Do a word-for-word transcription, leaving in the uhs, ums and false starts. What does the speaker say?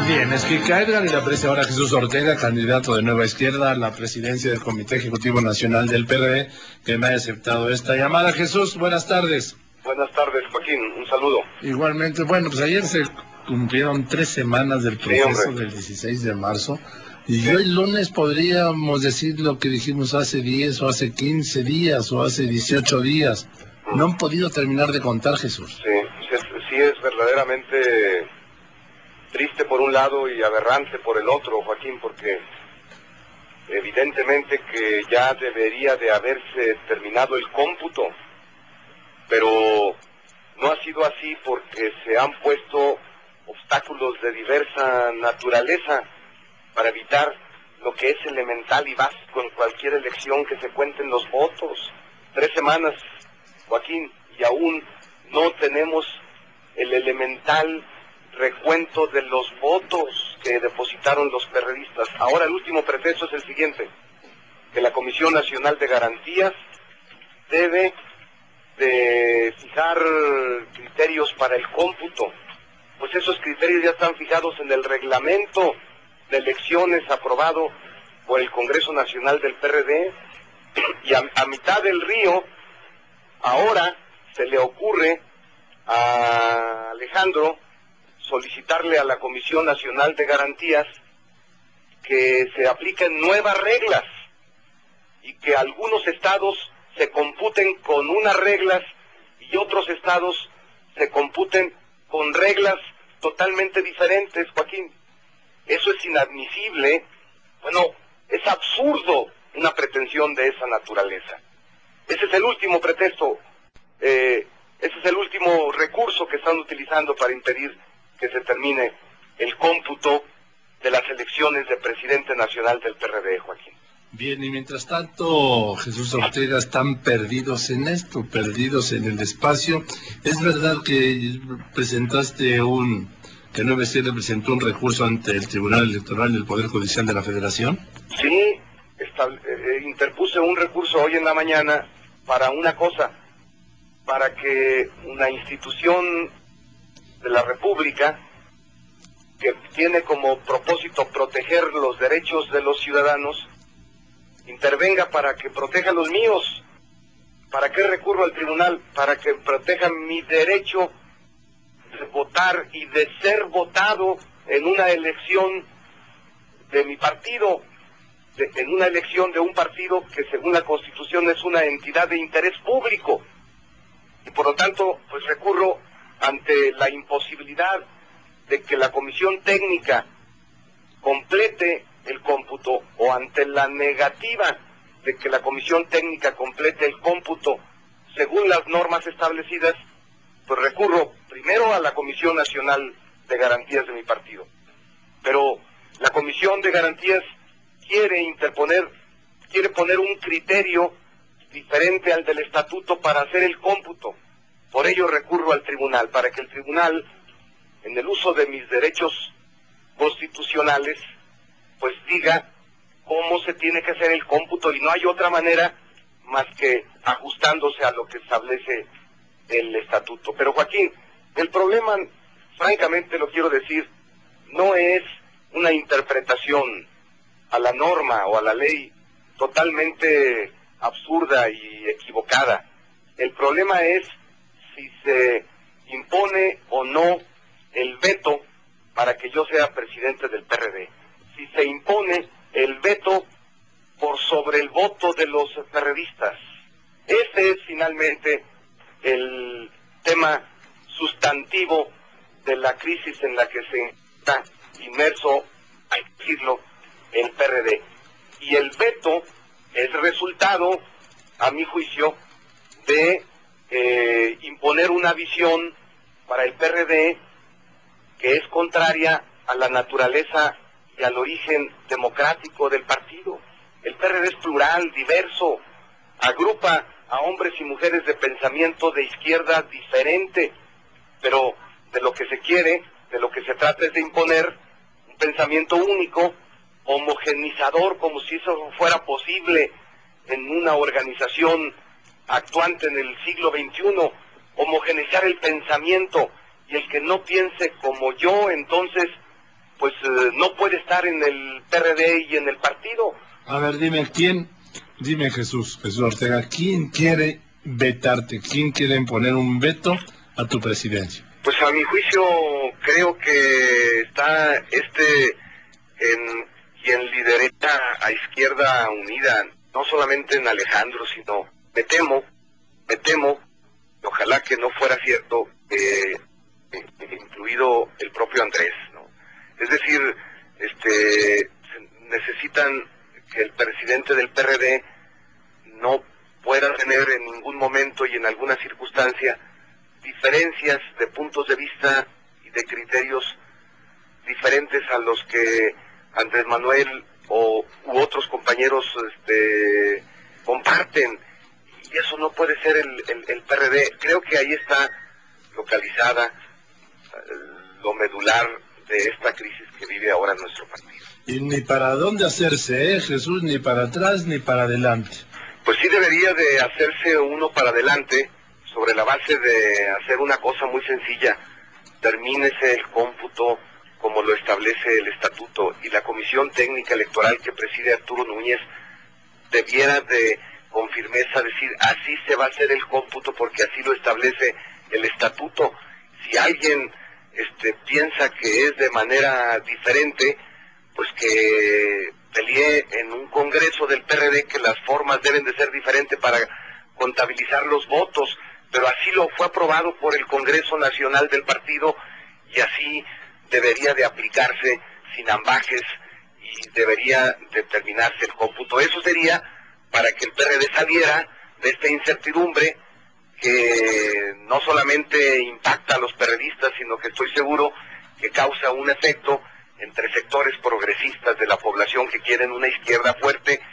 Bien, es que Edgar y le aparece ahora Jesús Ortega, candidato de Nueva Izquierda a la presidencia del Comité Ejecutivo Nacional del P R D, que me ha aceptado esta llamada. Jesús, buenas tardes. Buenas tardes, Joaquín, un saludo. Igualmente, bueno, pues ayer se cumplieron tres semanas del proceso sí, del dieciséis de marzo, y sí. Hoy lunes podríamos decir lo que dijimos hace diez o hace quince días o hace dieciocho días. Mm. No han podido terminar de contar, Jesús. Sí, sí, sí es verdaderamente triste por un lado y aberrante por el otro, Joaquín, porque evidentemente que ya debería de haberse terminado el cómputo, pero no ha sido así porque se han puesto obstáculos de diversa naturaleza para evitar lo que es elemental y básico en cualquier elección, que se cuenten los votos. Tres semanas, Joaquín, y aún no tenemos el elemental recuento de los votos que depositaron los perredistas. Ahora el último pretexto es el siguiente: que la Comisión Nacional de Garantías debe de fijar criterios para el cómputo. Pues esos criterios ya están fijados en el reglamento de elecciones aprobado por el Congreso Nacional del P R D, y a, a mitad del río ahora se le ocurre a Alejandro solicitarle a la Comisión Nacional de Garantías que se apliquen nuevas reglas y que algunos estados se computen con unas reglas y otros estados se computen con reglas totalmente diferentes, Joaquín. Eso es inadmisible. Bueno, es absurdo una pretensión de esa naturaleza. Ese es el último pretexto, eh, ese es el último recurso que están utilizando para impedir que se termine el cómputo de las elecciones de presidente nacional del P R D, Joaquín. Bien, y mientras tanto, Jesús Ortega, están perdidos en esto, perdidos en el espacio. ¿Es verdad que presentaste un, que Nueva Izquierda presentó un recurso ante el Tribunal Electoral del Poder Judicial de la Federación? Sí, estable, eh, interpuse un recurso hoy en la mañana para una cosa, para que una institución de la República, que tiene como propósito proteger los derechos de los ciudadanos, intervenga para que proteja los míos. ¿Para qué recurro al tribunal? Para que proteja mi derecho de votar y de ser votado en una elección de mi partido, de, en una elección de un partido que según la Constitución es una entidad de interés público. Y por lo tanto, pues recurro ante la imposibilidad de que la comisión técnica complete el cómputo, o ante la negativa de que la comisión técnica complete el cómputo según las normas establecidas, pues recurro primero a la Comisión Nacional de Garantías de mi partido. Pero la Comisión de Garantías quiere interponer, quiere poner un criterio diferente al del estatuto para hacer el cómputo. Por ello recurro al tribunal, para que el tribunal, en el uso de mis derechos constitucionales, pues diga cómo se tiene que hacer el cómputo, y no hay otra manera más que ajustándose a lo que establece el estatuto. Pero Joaquín, el problema, francamente lo quiero decir, no es una interpretación a la norma o a la ley totalmente absurda y equivocada. El problema es si se impone o no el veto para que yo sea presidente del P R D. Si se impone el veto por sobre el voto de los perredistas. Ese es finalmente el tema sustantivo de la crisis en la que se está inmerso, hay que decirlo, el P R D. Y el veto es resultado, a mi juicio, de eh, imponer una visión para el P R D que es contraria a la naturaleza y al origen democrático del partido. El P R D es plural, diverso, agrupa a hombres y mujeres de pensamiento de izquierda diferente, pero de lo que se quiere, de lo que se trata es de imponer un pensamiento único, homogenizador, como si eso fuera posible en una organización actuante en el siglo veintiuno, homogeneizar el pensamiento, y el que no piense como yo, entonces pues eh, no puede estar en el P R D y en el partido. A ver, dime, ¿quién, dime Jesús, Jesús Ortega, quién quiere vetarte, quién quiere imponer un veto a tu presidencia? Pues a mi juicio creo que está este en quien lidera a Izquierda Unida, no solamente en Alejandro, sino me temo, me temo, ojalá que no fuera cierto, eh, incluido el propio Andrés, ¿no? Es decir, este, necesitan que el presidente del P R D no pueda tener en ningún momento y en alguna circunstancia diferencias de puntos de vista y de criterios diferentes a los que Andrés Manuel o u otros compañeros este, comparten, y eso no puede ser el, el, el P R D. Creo que ahí está localizada uh, lo medular de esta crisis que vive ahora nuestro partido. Y ni para dónde hacerse, ¿eh, Jesús? Ni para atrás ni para adelante. Pues sí debería de hacerse uno para adelante, sobre la base de hacer una cosa muy sencilla: termínese el cómputo como lo establece el estatuto, y la Comisión Técnica Electoral que preside Arturo Núñez debiera de con firmeza decir así se va a hacer el cómputo porque así lo establece el estatuto. Si alguien este, piensa que es de manera diferente, pues que pelee en un congreso del P R D que las formas deben de ser diferentes para contabilizar los votos, pero así lo fue aprobado por el Congreso Nacional del partido y así debería de aplicarse sin ambajes y debería determinarse el cómputo. Eso sería para que el P R D saliera de esta incertidumbre que no solamente impacta a los perredistas, sino que estoy seguro que causa un efecto entre sectores progresistas de la población que quieren una izquierda fuerte